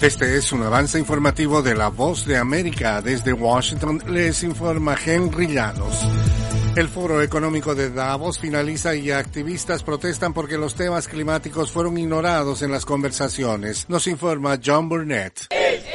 Este es un avance informativo de La Voz de América. Desde Washington les informa Henry Llanos. El Foro Económico de Davos finaliza y activistas protestan porque los temas climáticos fueron ignorados en las conversaciones. Nos informa John Burnett.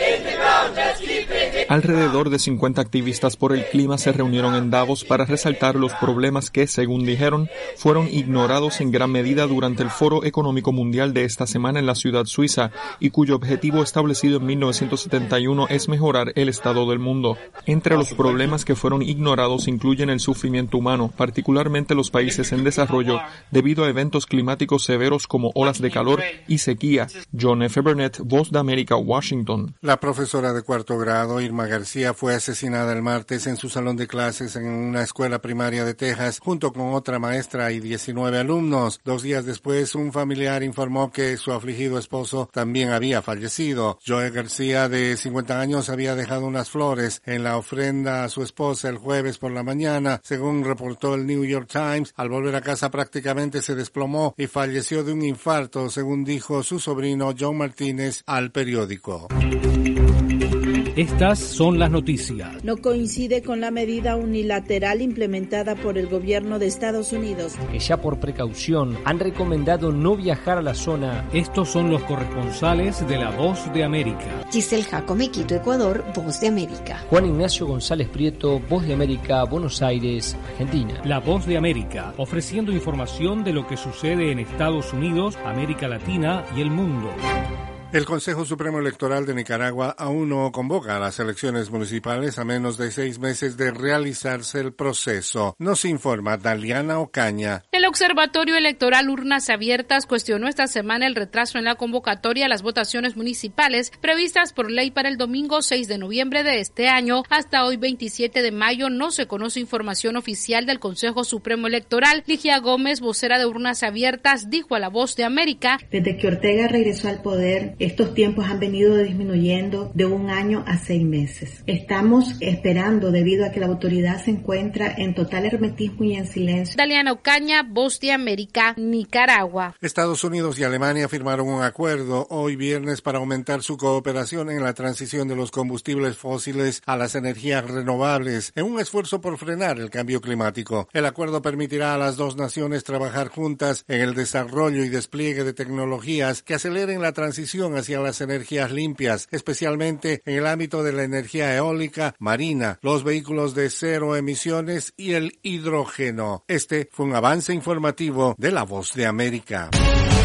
Alrededor de 50 activistas por el clima se reunieron en Davos para resaltar los problemas que, según dijeron, fueron ignorados en gran medida durante el Foro Económico Mundial de esta semana en la ciudad suiza y cuyo objetivo establecido en 1971 es mejorar el estado del mundo. Entre los problemas que fueron ignorados incluyen el sufrimiento humano, particularmente los países en desarrollo, debido a eventos climáticos severos como olas de calor y sequía. John F. Burnett, Voz de América, Washington. La profesora de cuarto grado, Irma García, fue asesinada el martes en su salón de clases en una escuela primaria de Texas, junto con otra maestra y 19 alumnos. 2 días después, un familiar informó que su afligido esposo también había fallecido. Joe García, de 50 años, había dejado unas flores en la ofrenda a su esposa el jueves por la mañana. Según reportó el New York Times, al volver a casa prácticamente se desplomó y falleció de un infarto, según dijo su sobrino John Martínez al periódico. Estas son las noticias. No coincide con la medida unilateral implementada por el gobierno de Estados Unidos, que ya por precaución han recomendado no viajar a la zona. Estos son los corresponsales de La Voz de América. Giselle Jacome, Quito, Ecuador, Voz de América. Juan Ignacio González Prieto, Voz de América, Buenos Aires, Argentina. La Voz de América, ofreciendo información de lo que sucede en Estados Unidos, América Latina y el mundo. El Consejo Supremo Electoral de Nicaragua aún no convoca a las elecciones municipales a menos de 6 meses de realizarse el proceso. Nos informa Daliana Ocaña. El Observatorio Electoral Urnas Abiertas cuestionó esta semana el retraso en la convocatoria a las votaciones municipales previstas por ley para el domingo 6 de noviembre de este año. Hasta hoy, 27 de mayo, no se conoce información oficial del Consejo Supremo Electoral. Ligia Gómez, vocera de Urnas Abiertas, dijo a La Voz de América: Desde que Ortega regresó al poder, estos tiempos han venido disminuyendo de 1 año a 6 meses. Estamos esperando debido a que la autoridad se encuentra en total hermetismo y en silencio. Daliana Ocaña, Voz de América, Nicaragua. Estados Unidos y Alemania firmaron un acuerdo hoy viernes para aumentar su cooperación en la transición de los combustibles fósiles a las energías renovables, en un esfuerzo por frenar el cambio climático. El acuerdo permitirá a las dos naciones trabajar juntas en el desarrollo y despliegue de tecnologías que aceleren la transición hacia las energías limpias, especialmente en el ámbito de la energía eólica, marina, los vehículos de cero emisiones y el hidrógeno. Este fue un avance informativo de La Voz de América.